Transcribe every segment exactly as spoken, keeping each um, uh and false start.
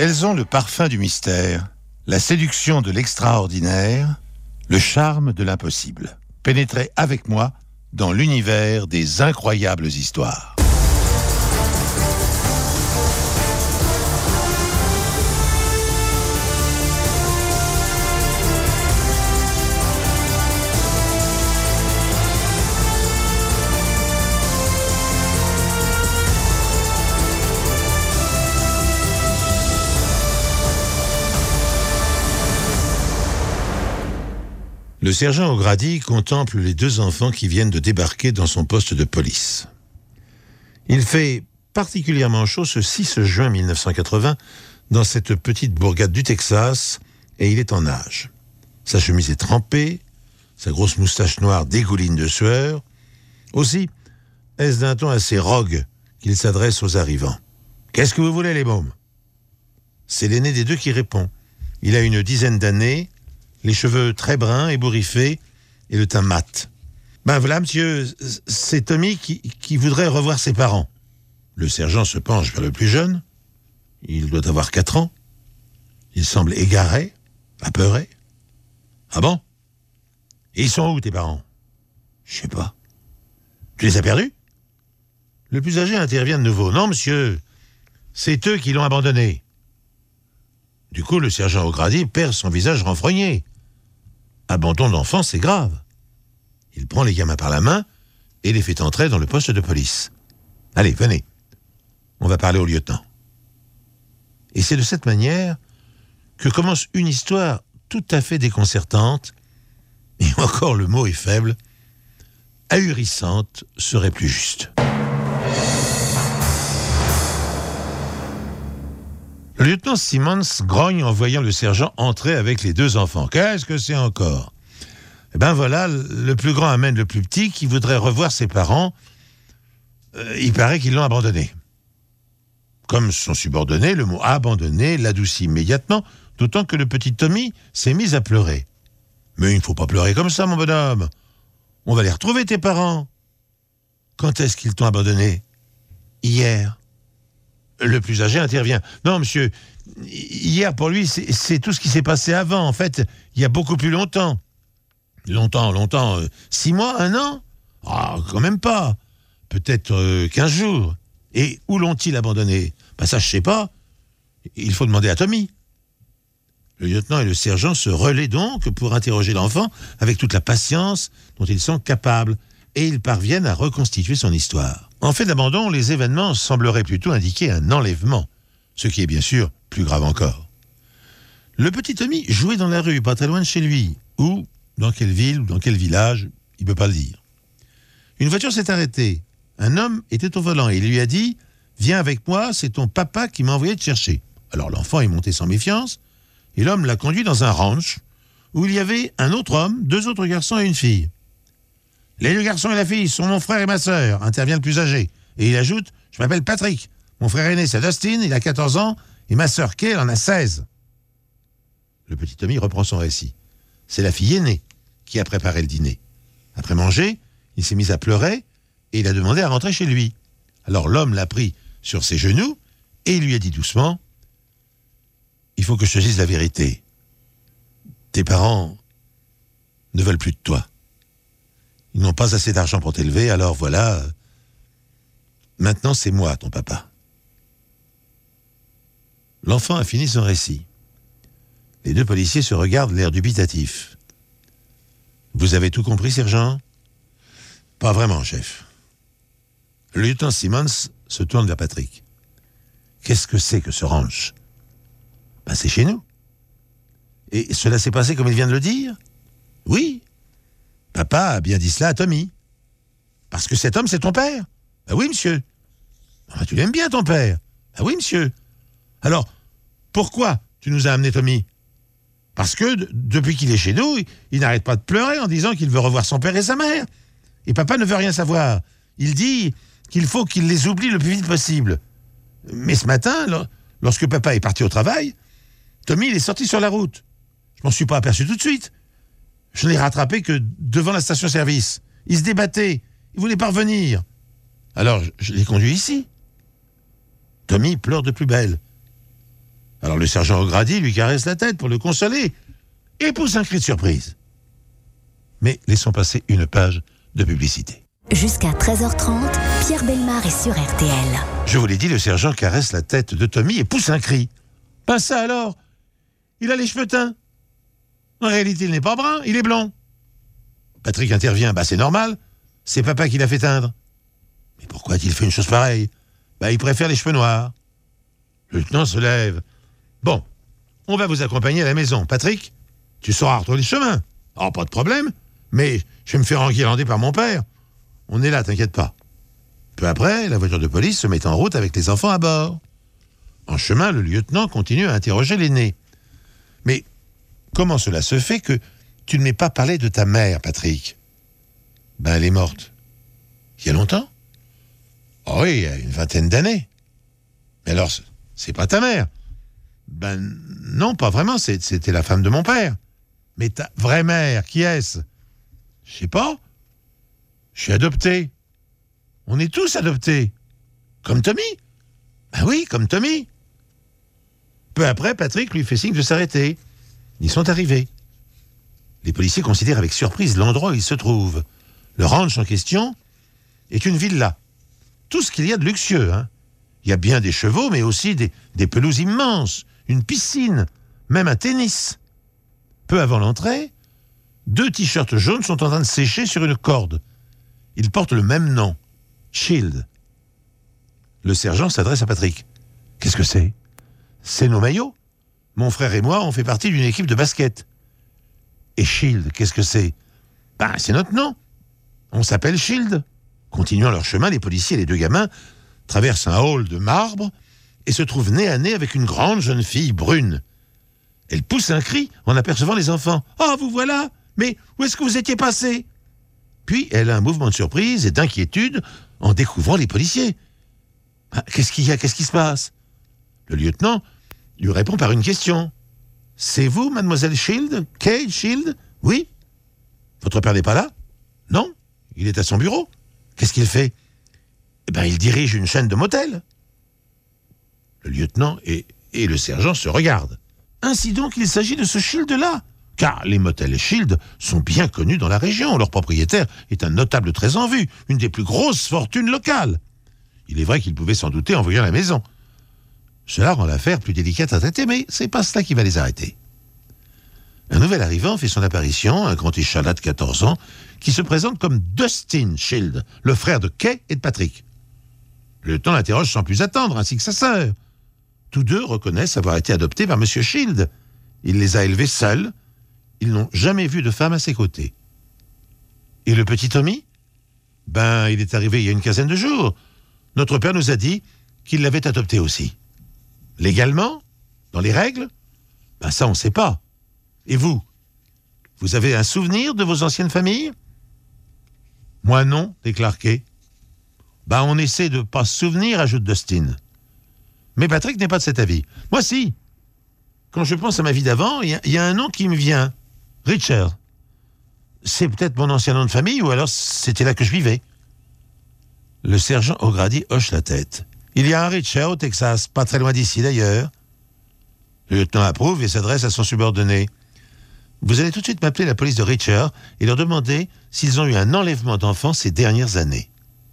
Elles ont le parfum du mystère, la séduction de l'extraordinaire, le charme de l'impossible. Pénétrez avec moi dans l'univers des incroyables histoires. Le sergent O'Grady contemple les deux enfants qui viennent de débarquer dans son poste de police. Il fait particulièrement chaud ce six juin mille neuf cent quatre-vingts dans cette petite bourgade du Texas et il est en nage. Sa chemise est trempée, sa grosse moustache noire dégouline de sueur. Aussi, est-ce d'un ton assez rogue qu'il s'adresse aux arrivants. « Qu'est-ce que vous voulez, les mômes ?» C'est l'aîné des deux qui répond. Il a une dizaine d'années, les cheveux très bruns, ébouriffés, et le teint mat. « Ben voilà, monsieur, c'est Tommy qui, qui voudrait revoir ses parents. » Le sergent se penche vers le plus jeune. Il doit avoir quatre ans. Il semble égaré, apeuré. « Ah bon? Et ils sont où, tes parents? »« Je sais pas. »« Tu les as perdus ?» Le plus âgé intervient de nouveau. « Non, monsieur, c'est eux qui l'ont abandonné. » Du coup, le sergent O'Grady perd son visage renfrogné. Abandon d'enfant, c'est grave. Il prend les gamins par la main et les fait entrer dans le poste de police. « Allez, venez. On va parler au lieutenant. » Et c'est de cette manière que commence une histoire tout à fait déconcertante, et encore le mot est faible, ahurissante serait plus juste. Le lieutenant Simmons grogne en voyant le sergent entrer avec les deux enfants. Qu'est-ce que c'est encore? Eh ben voilà, le plus grand amène le plus petit qui voudrait revoir ses parents. Euh, il paraît qu'ils l'ont abandonné. Comme son subordonné, le mot abandonné l'adoucit immédiatement, d'autant que le petit Tommy s'est mis à pleurer. Mais il ne faut pas pleurer comme ça, mon bonhomme. On va les retrouver, tes parents. Quand est-ce qu'ils t'ont abandonné? Hier. Le plus âgé intervient. Non, monsieur, hier pour lui, c'est, c'est tout ce qui s'est passé avant. En fait, il y a beaucoup plus longtemps. Longtemps, longtemps. Euh, six mois, un an? Ah, quand même pas. Peut-être euh, quinze jours. Et où l'ont-ils abandonné? Ben ça, je sais pas. Il faut demander à Tommy. Le lieutenant et le sergent se relaient donc pour interroger l'enfant avec toute la patience dont ils sont capables. Et ils parviennent à reconstituer son histoire. En fait d'abandon, les événements sembleraient plutôt indiquer un enlèvement, ce qui est bien sûr plus grave encore. Le petit Tommy jouait dans la rue, pas très loin de chez lui, ou dans quelle ville ou dans quel village, il ne peut pas le dire. Une voiture s'est arrêtée. Un homme était au volant et il lui a dit « Viens avec moi, c'est ton papa qui m'a envoyé te chercher. » Alors l'enfant est monté sans méfiance, et l'homme l'a conduit dans un ranch, où il y avait un autre homme, deux autres garçons et une fille. Les deux garçons et la fille sont mon frère et ma sœur, intervient le plus âgé. Et il ajoute, je m'appelle Patrick. Mon frère aîné, c'est Dustin, il a quatorze ans, et ma sœur Kay, elle en a seize. Le petit Tommy reprend son récit. C'est la fille aînée qui a préparé le dîner. Après manger, il s'est mis à pleurer, et il a demandé à rentrer chez lui. Alors l'homme l'a pris sur ses genoux, et il lui a dit doucement, il faut que je te dise la vérité. Tes parents ne veulent plus de toi. Ils n'ont pas assez d'argent pour t'élever, alors voilà. Euh, maintenant, c'est moi, ton papa. L'enfant a fini son récit. Les deux policiers se regardent, l'air dubitatif. Vous avez tout compris, sergent? Pas vraiment, chef. Le lieutenant Simmons se tourne vers Patrick. Qu'est-ce que c'est que ce ranch? Ben, c'est chez nous. Et cela s'est passé comme il vient de le dire? Oui. Papa a bien dit cela à Tommy. Parce que cet homme, c'est ton père? Ben oui, monsieur. Ah, tu l'aimes bien, ton père? Ben oui, monsieur. Alors, pourquoi tu nous as amené Tommy? Parce que, d- depuis qu'il est chez nous, il, il n'arrête pas de pleurer en disant qu'il veut revoir son père et sa mère. Et papa ne veut rien savoir. Il dit qu'il faut qu'il les oublie le plus vite possible. Mais ce matin, lo- lorsque papa est parti au travail, Tommy, il est sorti sur la route. Je m'en suis pas aperçu tout de suite. Je l'ai rattrapé que devant la station-service. Il se débattait. Il voulait pas revenir. Alors, je, je l'ai conduit ici. Tommy pleure de plus belle. Alors le sergent O'Grady lui caresse la tête pour le consoler et pousse un cri de surprise. Mais laissons passer une page de publicité. Jusqu'à treize heures trente, Pierre Bellemare est sur R T L. Je vous l'ai dit, le sergent caresse la tête de Tommy et pousse un cri. Pas ça alors. Il a les cheveux teints. En réalité, il n'est pas brun, il est blond. Patrick intervient. Bah c'est normal. C'est papa qui l'a fait teindre. Mais pourquoi a-t-il fait une chose pareille? Bah il préfère les cheveux noirs. Le lieutenant se lève. Bon, on va vous accompagner à la maison. Patrick, tu sauras retrouver le chemin. Oh, pas de problème. Mais je vais me faire enguirlander par mon père. On est là, t'inquiète pas. Peu après, la voiture de police se met en route avec les enfants à bord. En chemin, le lieutenant continue à interroger l'aîné. Mais comment cela se fait que tu ne m'aies pas parlé de ta mère, Patrick? Ben, elle est morte. Il y a longtemps? Oh oui, il y a une vingtaine d'années. Mais alors, c'est pas ta mère? Ben non, pas vraiment, c'était la femme de mon père. Mais ta vraie mère, qui est-ce? Je sais pas. Je suis adopté. On est tous adoptés. Comme Tommy? Ben oui, comme Tommy. Peu après, Patrick lui fait signe de s'arrêter. Ils sont arrivés. Les policiers considèrent avec surprise l'endroit où ils se trouvent. Le ranch en question est une villa. Tout ce qu'il y a de luxueux. Hein. Il y a bien des chevaux, mais aussi des, des pelouses immenses, une piscine, même un tennis. Peu avant l'entrée, deux t-shirts jaunes sont en train de sécher sur une corde. Ils portent le même nom, Shield. Le sergent s'adresse à Patrick. Qu'est-ce que c'est? C'est nos maillots. Mon frère et moi, on fait partie d'une équipe de basket. Et Shield, qu'est-ce que c'est? Ben, c'est notre nom. On s'appelle Shield. Continuant leur chemin, les policiers et les deux gamins traversent un hall de marbre et se trouvent nez à nez avec une grande jeune fille brune. Elle pousse un cri en apercevant les enfants. « Oh, vous voilà! Mais où est-ce que vous étiez passés ?» Puis elle a un mouvement de surprise et d'inquiétude en découvrant les policiers. Ah, « Qu'est-ce qu'il y a? Qu'est-ce qui se passe ?» Le lieutenant lui répond par une question. « C'est vous, mademoiselle Shield? Kate Shield? Oui? Votre père n'est pas là? Non? Il est à son bureau. Qu'est-ce qu'il fait? Eh bien, il dirige une chaîne de motels. » Le lieutenant et, et le sergent se regardent. Ainsi donc, il s'agit de ce Shield-là. Car les motels Shield sont bien connus dans la région. Leur propriétaire est un notable très en vue, une des plus grosses fortunes locales. Il est vrai qu'il pouvait s'en douter en voyant la maison. Cela rend l'affaire plus délicate à traiter, mais c'est pas cela qui va les arrêter. Un nouvel arrivant fait son apparition, un grand échalas de quatorze ans, qui se présente comme Dustin Shield, le frère de Kay et de Patrick. Le lieutenant l'interroge sans plus attendre, ainsi que sa sœur. Tous deux reconnaissent avoir été adoptés par M. Shield. Il les a élevés seuls. Ils n'ont jamais vu de femme à ses côtés. Et le petit Tommy? Ben, il est arrivé il y a une quinzaine de jours. Notre père nous a dit qu'il l'avait adopté aussi. Légalement? Dans les règles? Ben ça, on ne sait pas. Et vous? Vous avez un souvenir de vos anciennes familles? Moi non, déclare Kay. Ben on essaie de ne pas se souvenir, ajoute Dustin. Mais Patrick n'est pas de cet avis. Moi si. Quand je pense à ma vie d'avant, il y, y a un nom qui me vient. Richard. C'est peut-être mon ancien nom de famille ou alors c'était là que je vivais. Le sergent O'Grady hoche la tête. Il y a un Richard au Texas, pas très loin d'ici d'ailleurs. Le lieutenant approuve et s'adresse à son subordonné. Vous allez tout de suite m'appeler la police de Richard et leur demander s'ils ont eu un enlèvement d'enfants ces dernières années.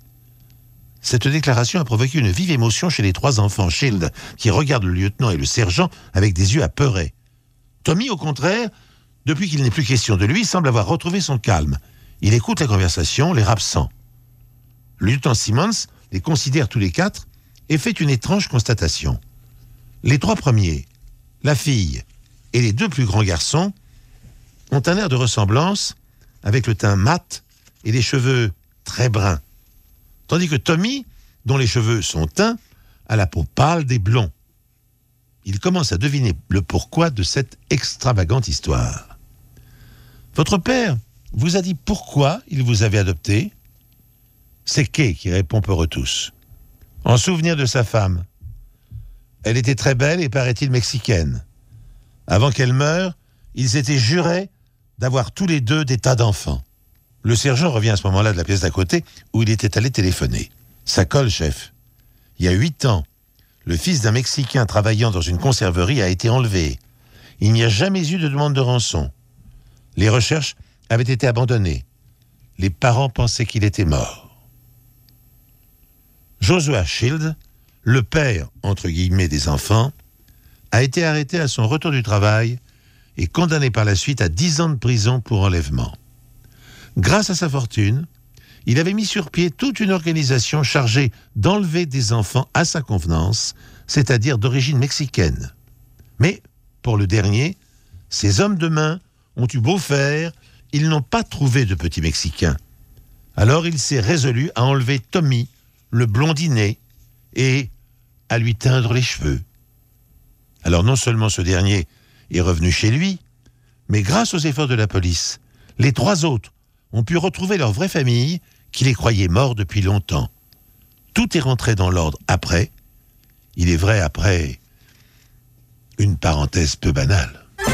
Cette déclaration a provoqué une vive émotion chez les trois enfants Shield, qui regardent le lieutenant et le sergent avec des yeux apeurés. Tommy, au contraire, depuis qu'il n'est plus question de lui, semble avoir retrouvé son calme. Il écoute la conversation, l'air absent. Le lieutenant Simmons les considère tous les quatre et fait une étrange constatation. Les trois premiers, la fille et les deux plus grands garçons, ont un air de ressemblance avec le teint mat et les cheveux très bruns. Tandis que Tommy, dont les cheveux sont teints, a la peau pâle des blonds. Il commence à deviner le pourquoi de cette extravagante histoire. Votre père vous a dit pourquoi il vous avait adopté? C'est Kay qui répond pour eux tous. En souvenir de sa femme. Elle était très belle et paraît-il mexicaine. Avant qu'elle meure, ils étaient jurés d'avoir tous les deux des tas d'enfants. Le sergent revient à ce moment-là de la pièce d'à côté où il était allé téléphoner. Ça colle, chef. Il y a huit ans, le fils d'un Mexicain travaillant dans une conserverie a été enlevé. Il n'y a jamais eu de demande de rançon. Les recherches avaient été abandonnées. Les parents pensaient qu'il était mort. Joshua Shields, le père, entre guillemets, des enfants, a été arrêté à son retour du travail et condamné par la suite à dix ans de prison pour enlèvement. Grâce à sa fortune, il avait mis sur pied toute une organisation chargée d'enlever des enfants à sa convenance, c'est-à-dire d'origine mexicaine. Mais, pour le dernier, ces hommes de main ont eu beau faire, ils n'ont pas trouvé de petit Mexicain. Alors il s'est résolu à enlever Tommy, le blondinet, et à lui teindre les cheveux. Alors non seulement ce dernier est revenu chez lui, mais grâce aux efforts de la police, les trois autres ont pu retrouver leur vraie famille qui les croyait morts depuis longtemps. Tout est rentré dans l'ordre après. Il est vrai après une parenthèse peu banale.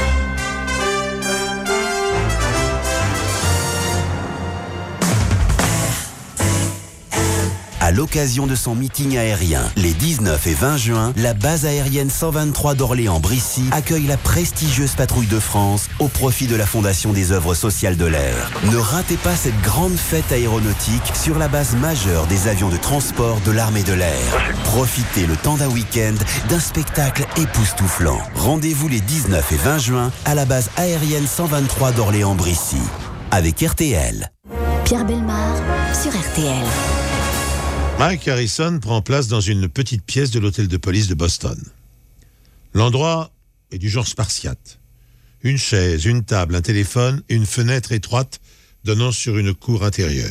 À l'occasion de son meeting aérien, les dix-neuf et vingt juin, la base aérienne cent vingt-trois d'Orléans-Brissy accueille la prestigieuse patrouille de France au profit de la Fondation des œuvres sociales de l'air. Ne ratez pas cette grande fête aéronautique sur la base majeure des avions de transport de l'armée de l'air. Profitez le temps d'un week-end d'un spectacle époustouflant. Rendez-vous les dix-neuf et vingt juin à la base aérienne cent vingt-trois d'Orléans-Brissy avec R T L. Pierre Bellemare sur R T L. Mike Harrison prend place dans une petite pièce de l'hôtel de police de Boston. L'endroit est du genre spartiate. Une chaise, une table, un téléphone, une fenêtre étroite donnant sur une cour intérieure.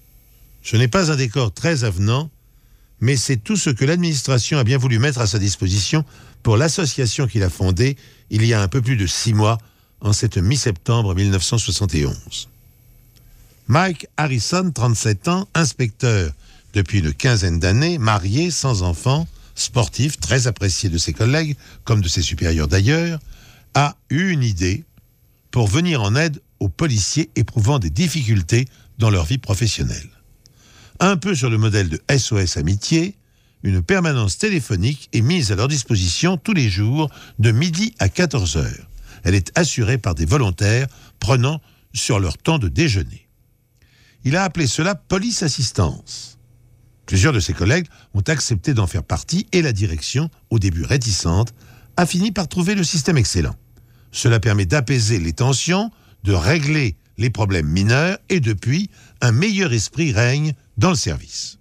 Ce n'est pas un décor très avenant, mais c'est tout ce que l'administration a bien voulu mettre à sa disposition pour l'association qu'il a fondée il y a un peu plus de six mois, en cette mi-septembre mille neuf cent soixante et onze. Mike Harrison, trente-sept ans, inspecteur depuis une quinzaine d'années, marié, sans enfant, sportif, très apprécié de ses collègues, comme de ses supérieurs d'ailleurs, a eu une idée pour venir en aide aux policiers éprouvant des difficultés dans leur vie professionnelle. Un peu sur le modèle de S O S Amitié, une permanence téléphonique est mise à leur disposition tous les jours de midi à quatorze heures. Elle est assurée par des volontaires prenant sur leur temps de déjeuner. Il a appelé cela Police Assistance. Plusieurs de ses collègues ont accepté d'en faire partie et la direction, au début réticente, a fini par trouver le système excellent. Cela permet d'apaiser les tensions, de régler les problèmes mineurs et depuis, un meilleur esprit règne dans le service.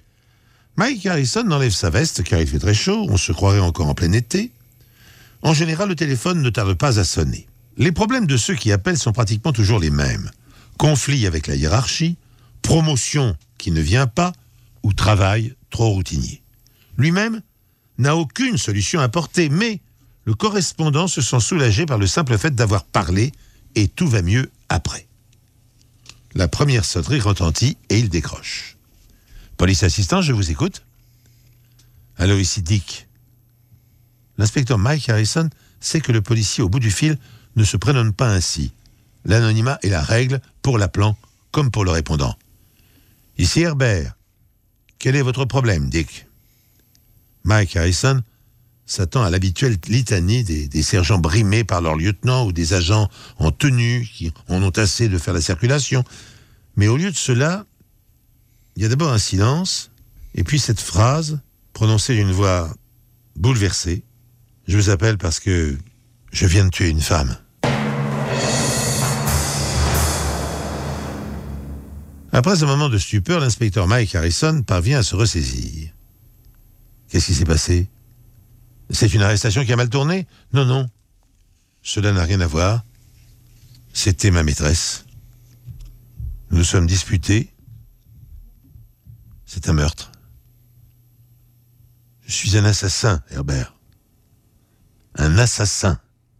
Mike Harrison enlève sa veste car il fait très chaud, on se croirait encore en plein été. En général, le téléphone ne tarde pas à sonner. Les problèmes de ceux qui appellent sont pratiquement toujours les mêmes. Conflit avec la hiérarchie, promotion qui ne vient pas, ou travail trop routinier. Lui-même n'a aucune solution à apporter, mais le correspondant se sent soulagé par le simple fait d'avoir parlé et tout va mieux après. La première sonnerie retentit et il décroche. Police assistant, je vous écoute. Allô, ici Dick. L'inspecteur Mike Harrison sait que le policier au bout du fil ne se prénomme pas ainsi. L'anonymat est la règle pour l'appelant comme pour le répondant. Ici Herbert. Quel est votre problème, Dick? Mike Harrison s'attend à l'habituelle litanie des, des sergents brimés par leur lieutenant ou des agents en tenue qui en ont assez de faire la circulation. Mais au lieu de cela, il y a d'abord un silence, et puis cette phrase, prononcée d'une voix bouleversée. Je vous appelle parce que je viens de tuer une femme. Après un moment de stupeur, l'inspecteur Mike Harrison parvient à se ressaisir. Qu'est-ce qui s'est passé? C'est une arrestation qui a mal tourné? Non, non. Cela n'a rien à voir. C'était ma maîtresse. Nous nous sommes disputés. C'est un meurtre. Je suis un assassin, Herbert. Un assassin.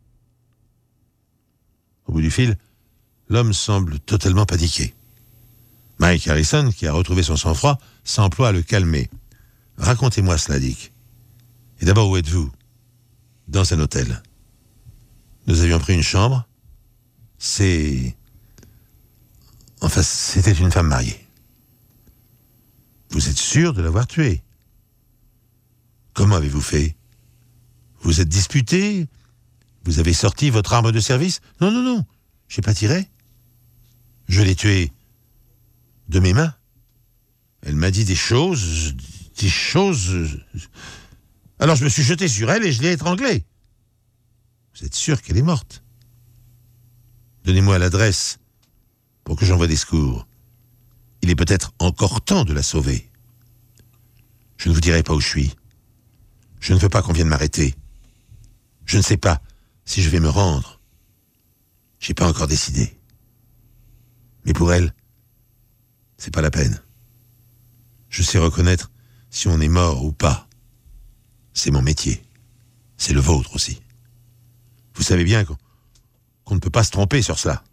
Au bout du fil, l'homme semble totalement paniqué. Mike Harrison, qui a retrouvé son sang-froid, s'emploie à le calmer. « Racontez-moi cela, Dick. Et d'abord, où êtes-vous ?»« Dans un hôtel. Nous avions pris une chambre. C'est... Enfin, c'était une femme mariée. Vous êtes sûr de l'avoir tuée? Comment Comment avez-vous fait? Vous êtes disputé? Vous avez sorti votre arme de service? Non, non, non, j'ai pas tiré. Je l'ai tué de mes mains. Elle m'a dit des choses, des choses... Alors je me suis jeté sur elle et je l'ai étranglée. Vous êtes sûr qu'elle est morte? Donnez-moi l'adresse pour que j'envoie des secours. Il est peut-être encore temps de la sauver. Je ne vous dirai pas où je suis. Je ne veux pas qu'on vienne m'arrêter. Je ne sais pas si je vais me rendre. J'ai pas encore décidé. Mais pour elle, c'est pas la peine. Je sais reconnaître si on est mort ou pas. C'est mon métier. C'est le vôtre aussi. Vous savez bien qu'on, qu'on ne peut pas se tromper sur cela.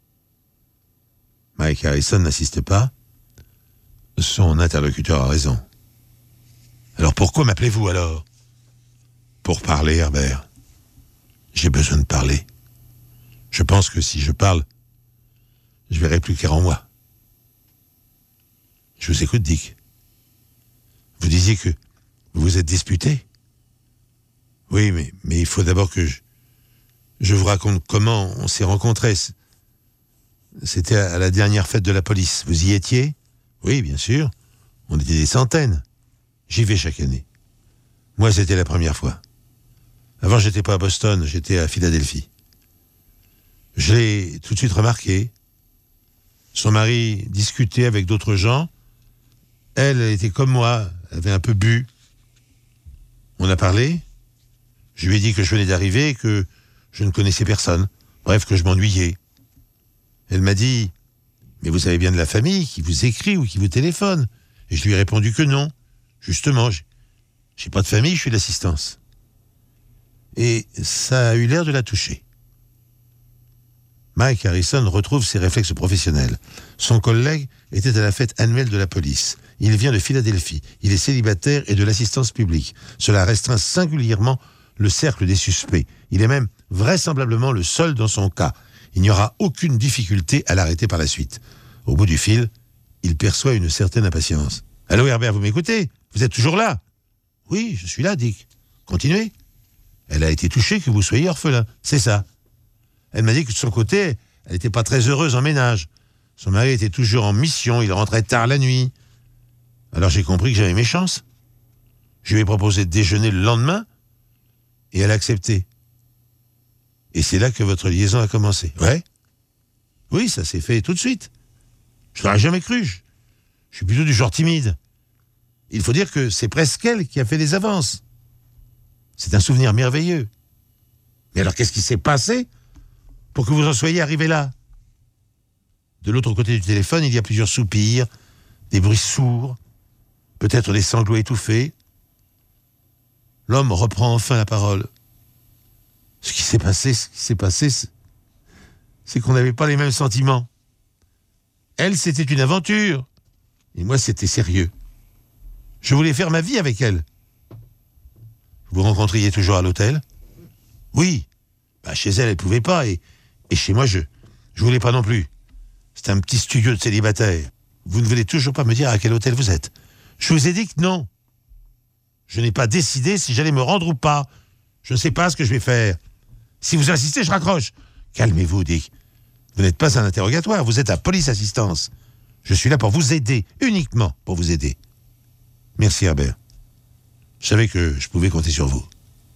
Mike Harrison n'assiste pas. Son interlocuteur a raison. Alors pourquoi m'appelez-vous alors? Pour parler, Herbert. J'ai besoin de parler. Je pense que si je parle, je verrai plus clair en moi. Je vous écoute, Dick. Vous disiez que vous vous êtes disputé? Oui, mais, mais il faut d'abord que je, je vous raconte comment on s'est rencontrés. C'était à la dernière fête de la police. Vous y étiez? Oui, bien sûr. On était des centaines. J'y vais chaque année. Moi, c'était la première fois. Avant, j'étais pas à Boston, j'étais à Philadelphie. Je l'ai tout de suite remarqué. Son mari discutait avec d'autres gens. Elle, elle était comme moi, elle avait un peu bu. On a parlé. Je lui ai dit que je venais d'arriver et que je ne connaissais personne. Bref, que je m'ennuyais. Elle m'a dit « Mais vous avez bien de la famille qui vous écrit ou qui vous téléphone ?» Et je lui ai répondu que non. Justement, j'ai, j'ai pas de famille, je suis d'assistance. Et ça a eu l'air de la toucher. Mike Harrison retrouve ses réflexes professionnels. Son collègue était à la fête annuelle de la police. Il vient de Philadelphie. Il est célibataire et de l'assistance publique. Cela restreint singulièrement le cercle des suspects. Il est même vraisemblablement le seul dans son cas. Il n'y aura aucune difficulté à l'arrêter par la suite. Au bout du fil, il perçoit une certaine impatience. « Allô Herbert, vous m'écoutez? Vous êtes toujours là ?»« Oui, je suis là, Dick. Continuez. » Elle a été touchée que vous soyez orphelin. C'est ça. Elle m'a dit que de son côté, elle n'était pas très heureuse en ménage. Son mari était toujours en mission, il rentrait tard la nuit. Alors j'ai compris que j'avais mes chances. Je lui ai proposé de déjeuner le lendemain et elle a accepté. Et c'est là que votre liaison a commencé. Ouais? Oui, ça s'est fait tout de suite. Je l'aurais jamais cru. Je, je suis plutôt du genre timide. Il faut dire que c'est presque elle qui a fait des avances. C'est un souvenir merveilleux. Mais alors qu'est-ce qui s'est passé pour que vous en soyez arrivé là? De l'autre côté du téléphone, il y a plusieurs soupirs, des bruits sourds, peut-être des sanglots étouffés. L'homme reprend enfin la parole. Ce qui s'est passé, ce qui s'est passé, c'est, c'est qu'on n'avait pas les mêmes sentiments. Elle, c'était une aventure. Et moi, c'était sérieux. Je voulais faire ma vie avec elle. Vous vous rencontriez toujours à l'hôtel? Oui. Bah, chez elle, elle ne pouvait pas. Et, et chez moi, je ne voulais pas non plus. C'est un petit studio de célibataire. Vous ne voulez toujours pas me dire à quel hôtel vous êtes. Je vous ai dit que non. Je n'ai pas décidé si j'allais me rendre ou pas. Je ne sais pas ce que je vais faire. Si vous insistez, je raccroche. Calmez-vous, Dick. Vous n'êtes pas un interrogatoire, vous êtes à police assistance. Je suis là pour vous aider, uniquement pour vous aider. Merci, Herbert. Je savais que je pouvais compter sur vous.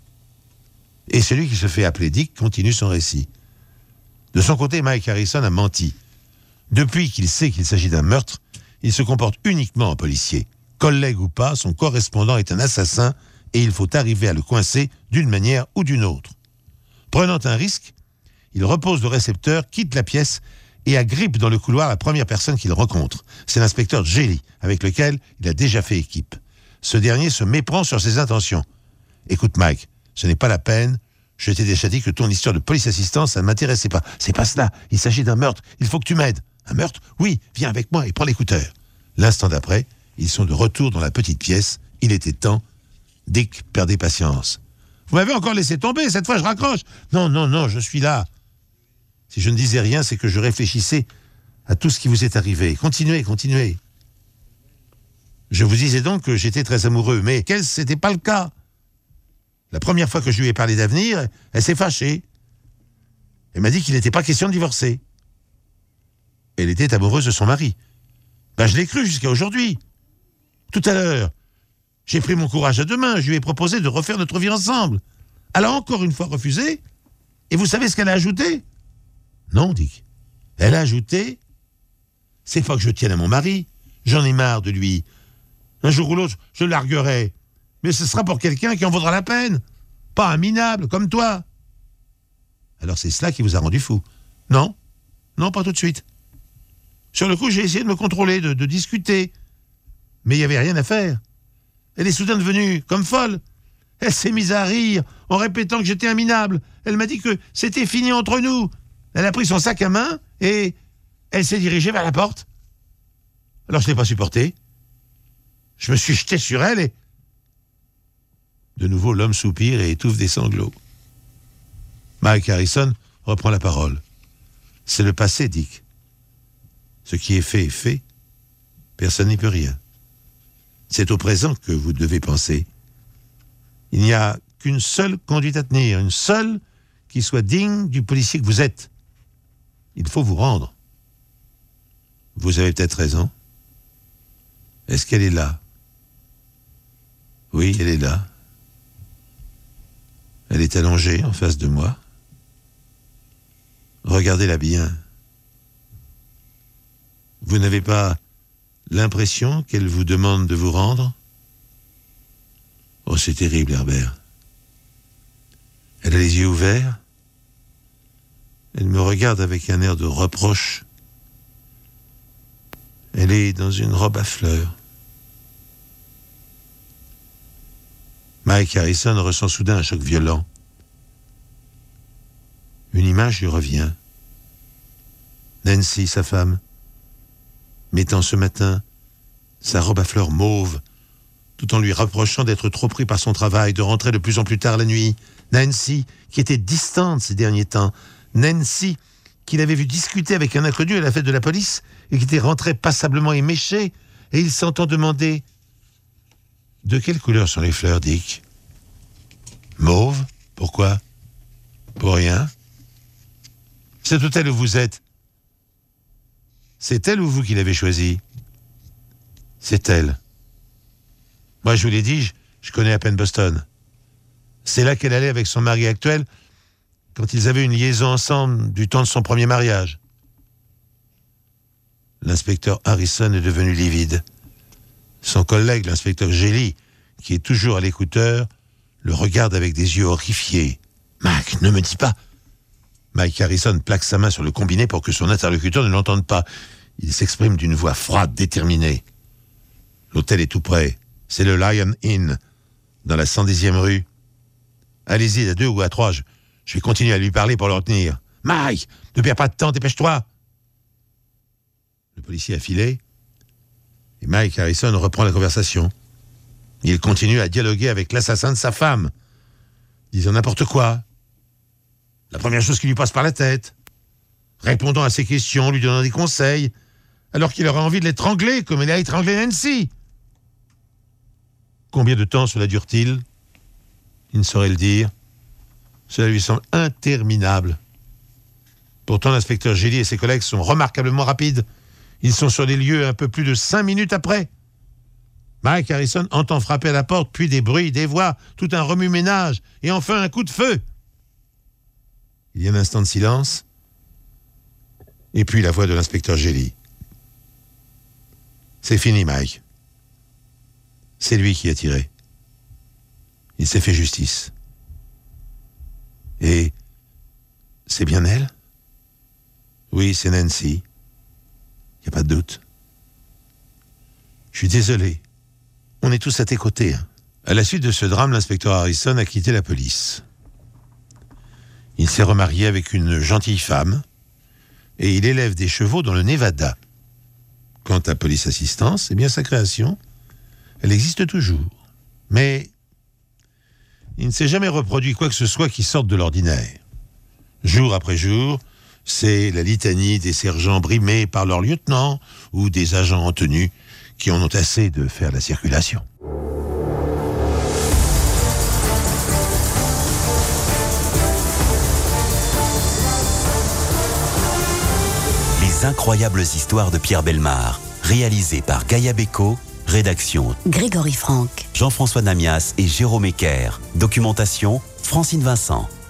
Et celui qui se fait appeler Dick continue son récit. De son côté, Mike Harrison a menti. Depuis qu'il sait qu'il s'agit d'un meurtre, il se comporte uniquement en policier. Collègue ou pas, son correspondant est un assassin et il faut arriver à le coincer d'une manière ou d'une autre. Prenant un risque, il repose le récepteur, quitte la pièce et agrippe dans le couloir la première personne qu'il rencontre. C'est l'inspecteur Jelly, avec lequel il a déjà fait équipe. Ce dernier se méprend sur ses intentions. « Écoute Mike, ce n'est pas la peine. Je t'ai déjà dit que ton histoire de police assistance, ça ne m'intéressait pas. C'est pas cela. Il s'agit d'un meurtre. Il faut que tu m'aides. »« Un meurtre? Oui, viens avec moi et prends l'écouteur. » L'instant d'après, ils sont de retour dans la petite pièce. Il était temps. Dick perdait patience. « Vous m'avez encore laissé tomber. Cette fois, je raccroche. »« Non, non, non, je suis là. » Si je ne disais rien, c'est que je réfléchissais à tout ce qui vous est arrivé. Continuez, continuez. Je vous disais donc que j'étais très amoureux, mais quel c'était pas le cas. La première fois que je lui ai parlé d'avenir, elle s'est fâchée. Elle m'a dit qu'il n'était pas question de divorcer. Elle était amoureuse de son mari. Ben, je l'ai cru jusqu'à aujourd'hui. Tout à l'heure, j'ai pris mon courage à deux mains, je lui ai proposé de refaire notre vie ensemble. Elle a encore une fois refusé, et vous savez ce qu'elle a ajouté ? Non, Dick. Elle a ajouté « C'est pas que je tienne à mon mari, j'en ai marre de lui. Un jour ou l'autre, je le larguerai, mais ce sera pour quelqu'un qui en vaudra la peine, pas un minable comme toi. » Alors c'est cela qui vous a rendu fou. Non, non, pas tout de suite. Sur le coup, j'ai essayé de me contrôler, de, de discuter, mais il n'y avait rien à faire. Elle est soudain devenue comme folle. Elle s'est mise à rire en répétant que j'étais un minable. Elle m'a dit que c'était fini entre nous. Elle a pris son sac à main et elle s'est dirigée vers la porte. Alors je ne l'ai pas supporté. Je me suis jeté sur elle et... De nouveau, l'homme soupire et étouffe des sanglots. Mike Harrison reprend la parole. C'est le passé, Dick. Ce qui est fait est fait. Personne n'y peut rien. C'est au présent que vous devez penser. Il n'y a qu'une seule conduite à tenir, une seule qui soit digne du policier que vous êtes. Il faut vous rendre. Vous avez peut-être raison. Est-ce qu'elle est là ? Oui, elle est là. Elle est allongée en face de moi. Regardez-la bien. Vous n'avez pas l'impression qu'elle vous demande de vous rendre ? Oh, c'est terrible, Herbert. Elle a les yeux ouverts. Elle me regarde avec un air de reproche. Elle est dans une robe à fleurs. Mike Harrison ressent soudain un choc violent. Une image lui revient. Nancy, sa femme, mettant ce matin sa robe à fleurs mauve, tout en lui reprochant d'être trop pris par son travail, de rentrer de plus en plus tard la nuit. Nancy, qui était distante ces derniers temps. Nancy, qu'il avait vu discuter avec un inconnu à la fête de la police et qui était rentrée passablement éméchée, et il s'entend demander « De quelle couleur sont les fleurs, Dick ?»« Mauve. Pourquoi ? Pour rien. C'est tout elle où vous êtes. C'est elle ou vous qui l'avez choisie ? C'est elle. Moi, je vous l'ai dit, je, je connais à peine Boston. C'est là qu'elle allait avec son mari actuel quand ils avaient une liaison ensemble du temps de son premier mariage. » L'inspecteur Harrison est devenu livide. Son collègue, l'inspecteur Gelly, qui est toujours à l'écouteur, le regarde avec des yeux horrifiés. « Mac, ne me dis pas !» Mike Harrison plaque sa main sur le combiné pour que son interlocuteur ne l'entende pas. Il s'exprime d'une voix froide, déterminée. L'hôtel est tout près. C'est le Lion Inn, dans la cent dixième rue. Allez-y, à deux ou à trois, je, je vais continuer à lui parler pour le retenir. « Mike, ne perds pas de temps, dépêche-toi !» Le policier a filé, et Mike Harrison reprend la conversation. Il continue à dialoguer avec l'assassin de sa femme, disant n'importe quoi. La première chose qui lui passe par la tête, répondant à ses questions, lui donnant des conseils, alors qu'il aurait envie de l'étrangler comme il a étranglé Nancy. Combien de temps cela dure-t-il ? Il ne saurait le dire. Cela lui semble interminable. Pourtant, l'inspecteur Gelly et ses collègues sont remarquablement rapides. Ils sont sur les lieux un peu plus de cinq minutes après. Mike Harrison entend frapper à la porte, puis des bruits, des voix, tout un remue-ménage, et enfin un coup de feu. Il y a un instant de silence, et puis la voix de l'inspecteur Gelly. C'est fini, Mike. C'est lui qui a tiré. Il s'est fait justice. Et c'est bien elle ? Oui, c'est Nancy. Il n'y a pas de doute. Je suis désolé. On est tous à tes côtés. Hein. À la suite de ce drame, l'inspecteur Harrison a quitté la police. Il s'est remarié avec une gentille femme et il élève des chevaux dans le Nevada. Quant à Police Assistance, eh bien sa création, elle existe toujours. Mais il ne s'est jamais reproduit quoi que ce soit qui sorte de l'ordinaire. Jour après jour, c'est la litanie des sergents brimés par leur lieutenant ou des agents en tenue qui en ont assez de faire la circulation. Les incroyables histoires de Pierre Bellemare. Réalisé par Gaïa Bécaud. Rédaction Grégory Franck. Jean-François Namias et Jérôme Ecker. Documentation Francine Vincent.